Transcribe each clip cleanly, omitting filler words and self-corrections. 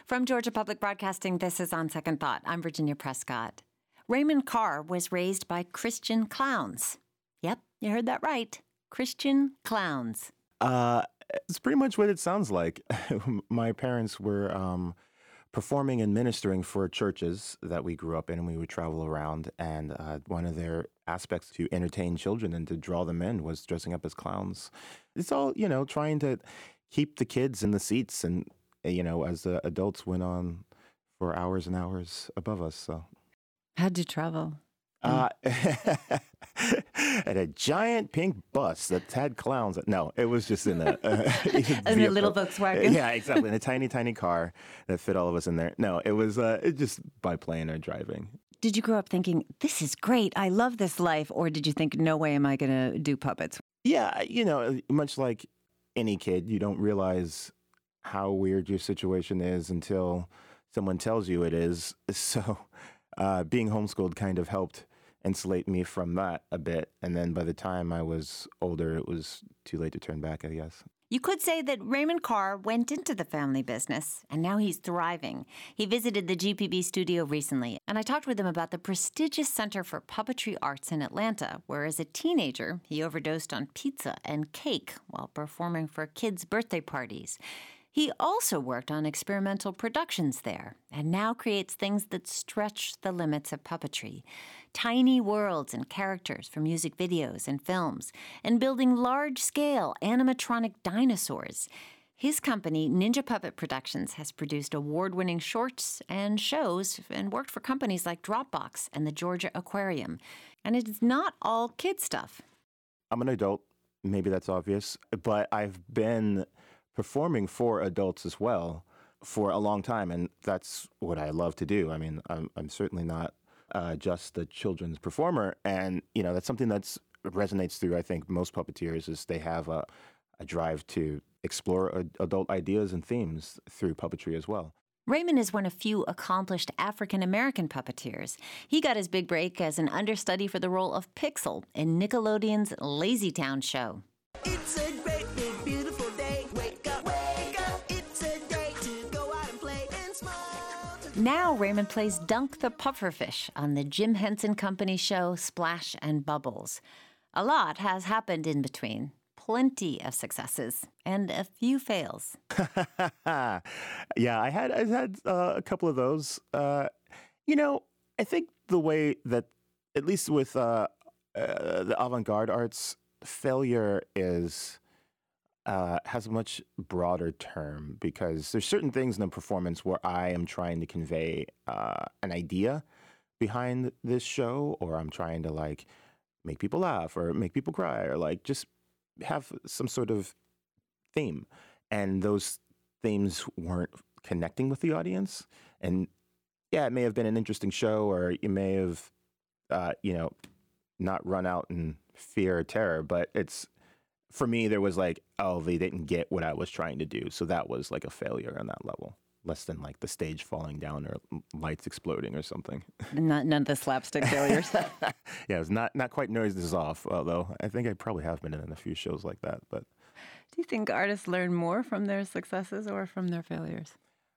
From Georgia Public Broadcasting, this is On Second Thought. I'm Virginia Prescott. Raymond Carr was raised by Christian clowns. Yep, you heard that right. Christian clowns. It's pretty much what it sounds like. My parents were performing and ministering for churches that we grew up in, and we would travel around. And one of their aspects to entertain children and to draw them in was dressing up as clowns. It's all, trying to keep the kids in the seats and, as the adults went on for hours and hours above us. So, how'd you travel? At a giant pink bus that had clowns. No, it was just in a little Volkswagen. Yeah, exactly. In a tiny, tiny car that fit all of us in there. No, it was just by plane or driving. Did you grow up thinking, this is great, I love this life? Or did you think, no way am I going to do puppets? Yeah, much like any kid, you don't realize how weird your situation is until someone tells you it is. So being homeschooled kind of helped insulate me from that a bit. And then by the time I was older, it was too late to turn back, I guess. You could say that Raymond Carr went into the family business, and now he's thriving. He visited the GPB studio recently, and I talked with him about the prestigious Center for Puppetry Arts in Atlanta, where as a teenager, he overdosed on pizza and cake while performing for kids' birthday parties. He also worked on experimental productions there, and now creates things that stretch the limits of puppetry. Tiny worlds and characters for music videos and films, and building large-scale animatronic dinosaurs. His company, Ninja Puppet Productions, has produced award-winning shorts and shows and worked for companies like Dropbox and the Georgia Aquarium. And it is not all kid stuff. I'm an adult. Maybe that's obvious. But I've been performing for adults as well for a long time, and that's what I love to do. I mean, I'm certainly not just a children's performer, and that's something that resonates through, I think, most puppeteers is they have a drive to explore adult ideas and themes through puppetry as well. Raymond is one of few accomplished African-American puppeteers. He got his big break as an understudy for the role of Pixel in Nickelodeon's Lazy Town show. It's a great big beautiful day. Wake up, it's a day to go out and play and smile. Now Raymond plays Dunk the Pufferfish on the Jim Henson Company show Splash and Bubbles. A lot has happened in between. Plenty of successes and a few fails. Yeah, I've had a couple of those. I think the way that, at least with the avant-garde arts, failure has a much broader term, because there's certain things in the performance where I am trying to convey an idea behind this show, or I'm trying to make people laugh or make people cry, or just have some sort of theme, and those themes weren't connecting with the audience. And yeah, it may have been an interesting show, or you may have not run out in fear or terror, but for me, there was they didn't get what I was trying to do. So that was a failure on that level, less than the stage falling down or lights exploding or something. None of the slapstick failures. Yeah, it was not quite noises off, although I think I probably have been in a few shows like that. But do you think artists learn more from their successes or from their failures?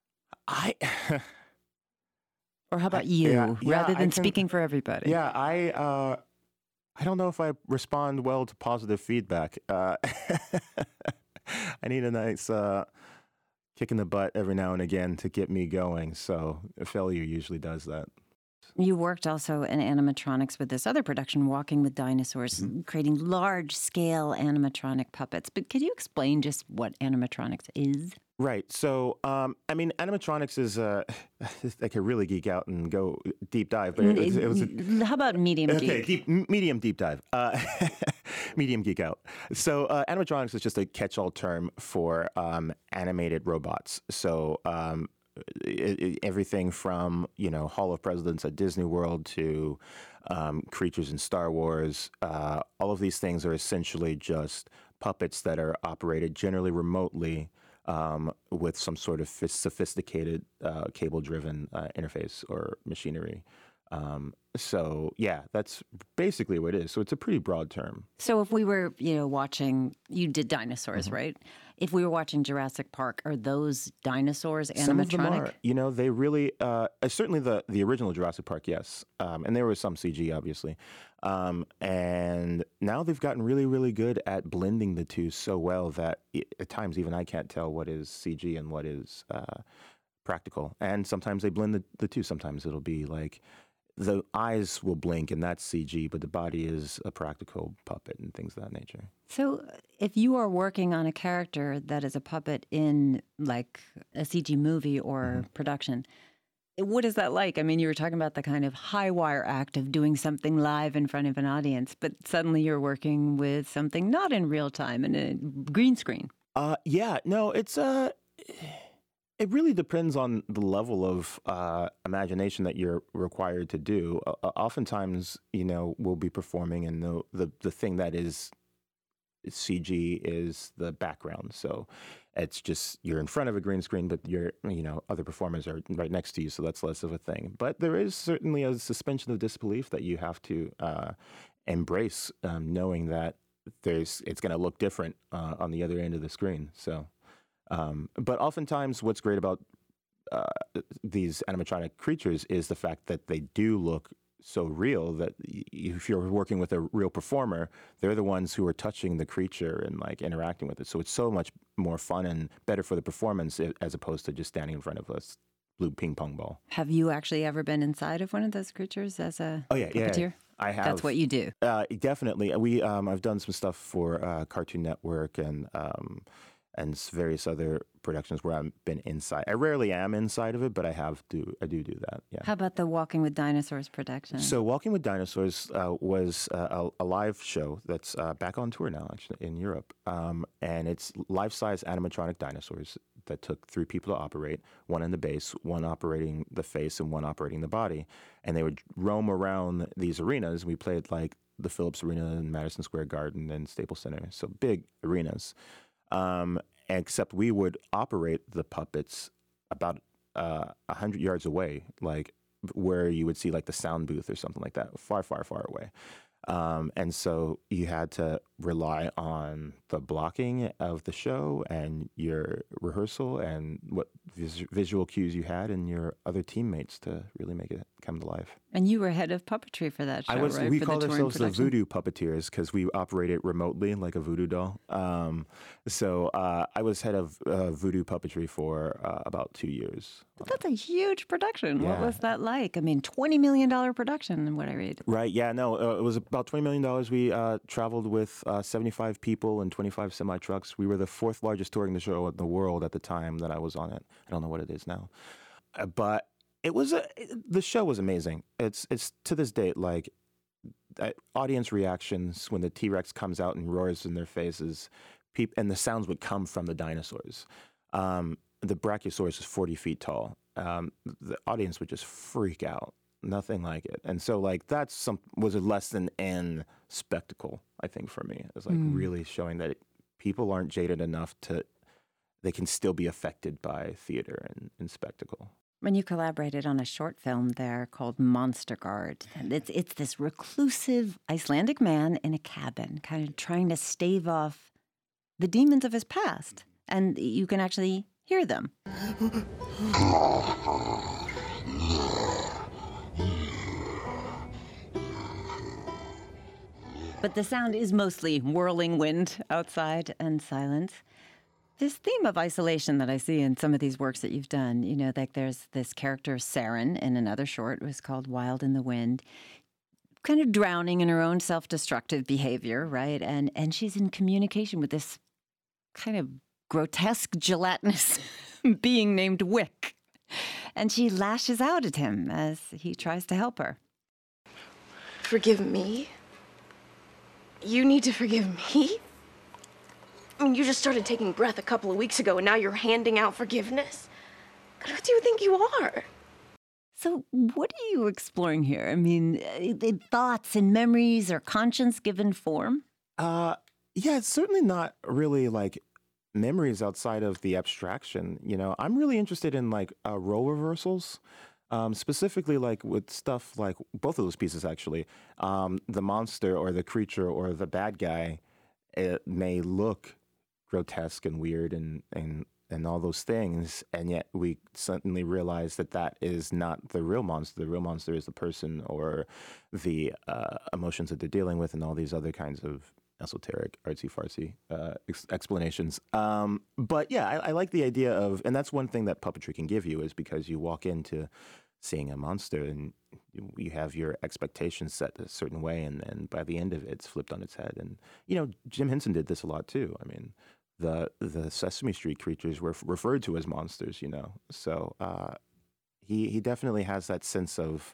Or how about you, rather than speaking for everybody? Yeah, I don't know if I respond well to positive feedback. I need a nice kick in the butt every now and again to get me going. So a failure usually does that. You worked also in animatronics with this other production, Walking with Dinosaurs, creating large-scale animatronic puppets. But could you explain just what animatronics is? Right. So, animatronics is I could really geek out and go deep dive, but it was how about medium geek? Okay, medium deep dive. Medium geek out. So, animatronics is just a catch-all term for animated robots. So, everything from Hall of Presidents at Disney World to creatures in Star Wars, all of these things are essentially just puppets that are operated generally remotely, with some sort of sophisticated cable-driven interface or machinery. So, yeah, that's basically what it is. So it's a pretty broad term. So if we were, watching, you did dinosaurs, right? If we were watching Jurassic Park, are those dinosaurs animatronic? Some of them are. You know, they really, certainly the original Jurassic Park, yes. And there was some CG, obviously. And now they've gotten really, really good at blending the two so well that at times even I can't tell what is CG and what is practical. And sometimes they blend the two. Sometimes it'll be like the eyes will blink and that's CG, but the body is a practical puppet and things of that nature. So if you are working on a character that is a puppet in like a CG movie or production, what is that like? I mean, you were talking about the kind of high wire act of doing something live in front of an audience, but suddenly you're working with something not in real time in a green screen. Yeah, no, it really depends on the level of imagination that you're required to do. Oftentimes, you know, we'll be performing and the thing that is CG is the background. So it's just you're in front of a green screen, but other performers are right next to you, so that's less of a thing. But there is certainly a suspension of disbelief that you have to embrace, knowing that it's going to look different on the other end of the screen. So, but oftentimes, what's great about these animatronic creatures is the fact that they do look so real that if you're working with a real performer, they're the ones who are touching the creature and like interacting with it. So it's so much more fun and better for the performance as opposed to just standing in front of a blue ping pong ball. Have you actually ever been inside of one of those creatures as a puppeteer? Yeah. I have. That's what you do. Definitely. I've done some stuff for Cartoon Network and various other productions where I've been inside. I rarely am inside of it, but I do do that. Yeah. How about the Walking with Dinosaurs production? So Walking with Dinosaurs was a live show that's back on tour now, actually, in Europe. And it's life-size animatronic dinosaurs that took 3 people to operate, one in the base, one operating the face, and one operating the body. And they would roam around these arenas. We played like the Phillips Arena and Madison Square Garden and Staples Center, so big arenas. Except we would operate the puppets about 100 yards away, like where you would see like the sound booth or something like that, far, far, far away. And so you had to rely on the blocking of the show and your rehearsal and what visual cues you had and your other teammates to really make it come to life. And you were head of puppetry for that show, right? We for called the ourselves the production? voodoo puppeteers because we operated remotely like a voodoo doll. So I was head of voodoo puppetry for about 2 years. But that's a huge production. What Yeah. was that like? I mean, $20 million production, what I read. Right, yeah, no, it was about $20 million. We traveled with 75 people and 25 semi-trucks. We were the 4th largest touring the show in the world at the time that I was on it. I don't know what it is now. But it was the show was amazing. It's to this date, like, audience reactions when the T-Rex comes out and roars in their faces, and the sounds would come from the dinosaurs. The Brachiosaurus is 40 feet tall. The audience would just freak out. Nothing like it. And so, like, was a less than N spectacle, I think, for me. It was, like, really showing that people aren't jaded enough they can still be affected by theater and spectacle. When you collaborated on a short film there called Monster Guard, it's this reclusive Icelandic man in a cabin, kind of trying to stave off the demons of his past. And you can actually hear them. But the sound is mostly whirling wind outside and silence. This theme of isolation that I see in some of these works that you've done, like there's this character, Saren, in another short, it was called Wild in the Wind, kind of drowning in her own self-destructive behavior, right? And she's in communication with this kind of grotesque, gelatinous being named Wick. And she lashes out at him as he tries to help her. Forgive me? You need to forgive me? I mean, you just started taking breath a couple of weeks ago, and now you're handing out forgiveness? God, who do you think you are? So what are you exploring here? I mean, thoughts and memories or conscience given form? Yeah, it's certainly not really like memories outside of the abstraction. I'm really interested in like role reversals, specifically like with stuff like both of those pieces, actually. The monster or the creature or the bad guy, it may look grotesque and weird and all those things, and yet we suddenly realize that that is not the real monster. The real monster is the person or the emotions that they're dealing with, and all these other kinds of esoteric, artsy-fartsy explanations. But yeah, I like the idea of, and that's one thing that puppetry can give you, is because you walk into seeing a monster and you have your expectations set a certain way, and then by the end of it, it's flipped on its head. And, Jim Henson did this a lot too. I mean, the Sesame Street creatures were referred to as monsters, So he definitely has that sense of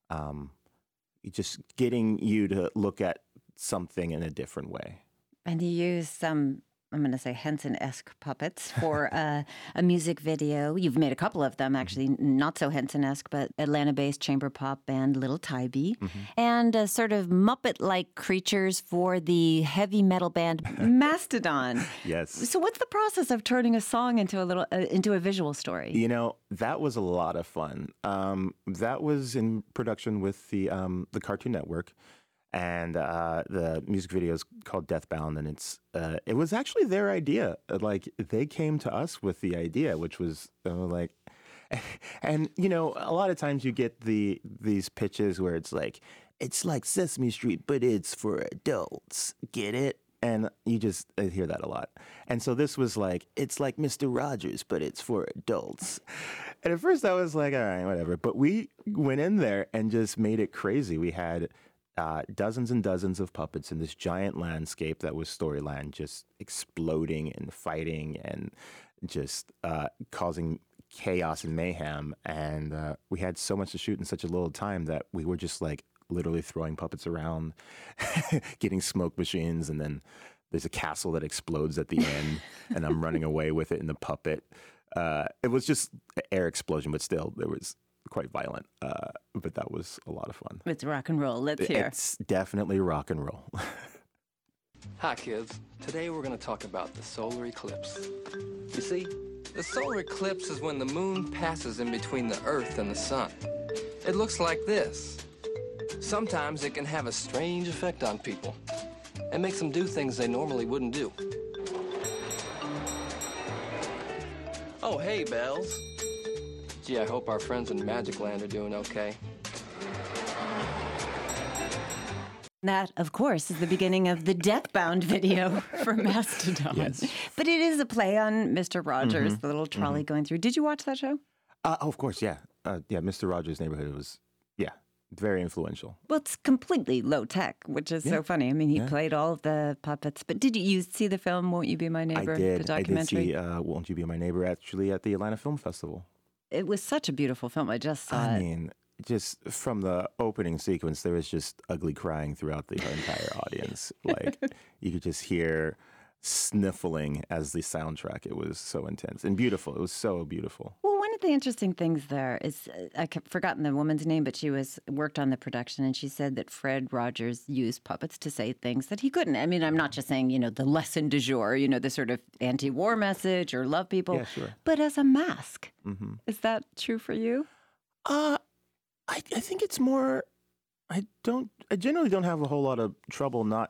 just getting you to look at something in a different way. And you use some, I'm going to say Henson-esque puppets for a music video. You've made a couple of them, actually, not so Henson-esque, but Atlanta-based chamber pop band Little Tybee, and sort of Muppet-like creatures for the heavy metal band Mastodon. Yes. So what's the process of turning a song into a visual story? That was a lot of fun. That was in production with the Cartoon Network. And the music video is called Deathbound, and it was actually their idea. Like, they came to us with the idea, which was and a lot of times you get these pitches where it's like Sesame Street, but it's for adults. Get it? And you just hear that a lot. And so this was it's like Mr. Rogers, but it's for adults. And at first I was like, all right, whatever. But we went in there and just made it crazy. We had dozens and dozens of puppets in this giant landscape that was Storyland, just exploding and fighting and just causing chaos and mayhem. And we had so much to shoot in such a little time that we were just literally throwing puppets around, getting smoke machines, and then there's a castle that explodes at the end, and I'm running away with it in the puppet. It was just an air explosion, but still, there was quite violent, but that was a lot of fun. It's rock and roll. Let's hear. It's definitely rock and roll. Hi, kids. Today we're going to talk about the solar eclipse. You see, the solar eclipse is when the moon passes in between the Earth and the sun. It looks like this. Sometimes it can have a strange effect on people and makes them do things they normally wouldn't do. Oh, hey, Bells. Gee, I hope our friends in Magic Land are doing okay. That, of course, is the beginning of the Deathbound video for Mastodon. Yes. But it is a play on Mr. Rogers, the little trolley going through. Did you watch that show? Of course, yeah. Mr. Rogers' Neighborhood was, very influential. Well, it's completely low tech, which is so funny. I mean, he played all of the puppets. But did you see the film, Won't You Be My Neighbor? I did. The documentary? I did see Won't You Be My Neighbor, actually, at the Atlanta Film Festival. It was such a beautiful film. I just saw it. I mean, just from the opening sequence, there was just ugly crying throughout the entire audience. You could just hear sniffling as the soundtrack. It was so intense and beautiful. It was so beautiful. Well, one of the interesting things there is, I've forgotten the woman's name, but she worked on the production, and she said that Fred Rogers used puppets to say things that he couldn't. I mean, I'm not just saying, the lesson du jour, the sort of anti-war message or love people, Yeah, sure. but as a mask. Is that true for you? I think it's more. I generally don't have a whole lot of trouble not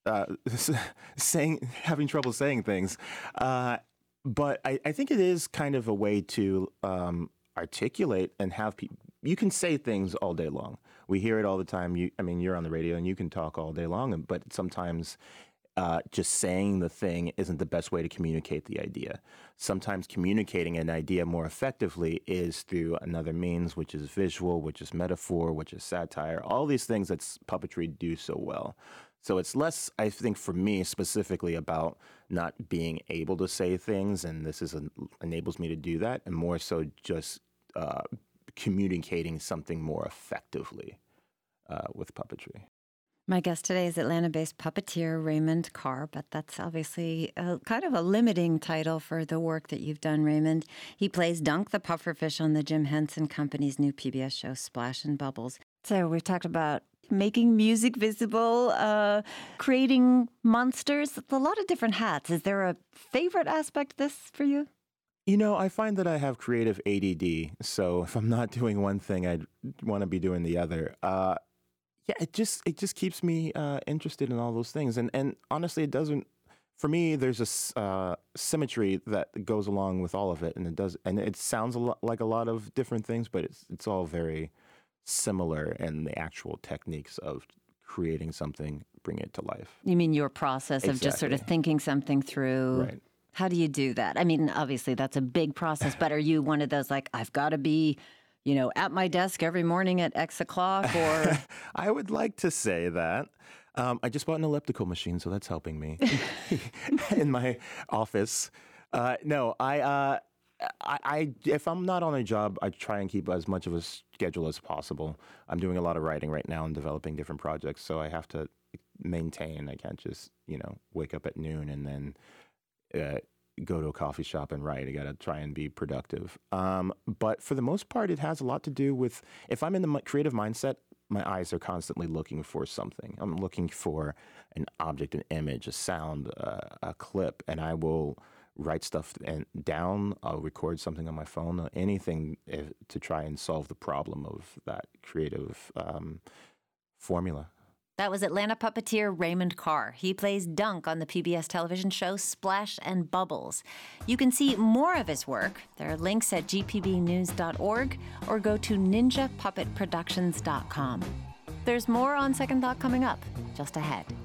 having trouble saying things, but I think it is kind of a way to articulate and have people. You can say things all day long. We hear it all the time. You're on the radio and you can talk all day long, but sometimes just saying the thing isn't the best way to communicate the idea. Sometimes communicating an idea more effectively is through another means, which is visual, which is metaphor, which is satire, all these things that puppetry do so well. So it's less, I think, for me specifically about not being able to say things, and this enables me to do that, and more so just communicating something more effectively with puppetry. My guest today is Atlanta-based puppeteer Raymond Carr, but that's obviously kind of a limiting title for the work that you've done, Raymond. He plays Dunk the Pufferfish on the Jim Henson Company's new PBS show, Splash and Bubbles. So we've talked about making music visible, creating monsters. It's a lot of different hats. Is there a favorite aspect of this for you? I find that I have creative ADD, so if I'm not doing one thing, I'd want to be doing the other. It just keeps me interested in all those things, and honestly, it doesn't for me, there's a symmetry that goes along with all of it, and it sounds like a lot of different things, but it's all very similar in the actual techniques of creating something, bring it to life. You mean your process of just sort of Exactly. thinking something through? Right. How do you do that? I mean, obviously that's a big process, but are you one of those like, I've got to be, at my desk every morning at X o'clock, or? I would like to say that. I just bought an elliptical machine, so that's helping me in my office. No, I if I'm not on a job, I try and keep as much of a schedule as possible. I'm doing a lot of writing right now and developing different projects, so I have to maintain. I can't just, wake up at noon and then go to a coffee shop and write. I got to try and be productive. But for the most part, it has a lot to do with, if I'm in the creative mindset, my eyes are constantly looking for something. I'm looking for an object, an image, a sound, a clip, and I will write stuff down. I'll record something on my phone, anything to try and solve the problem of that creative formula. That was Atlanta puppeteer Raymond Carr. He plays Dunk on the PBS television show Splash and Bubbles. You can see more of his work. There are links at gpbnews.org or go to ninjapuppetproductions.com. There's more on Second Thought coming up, just ahead.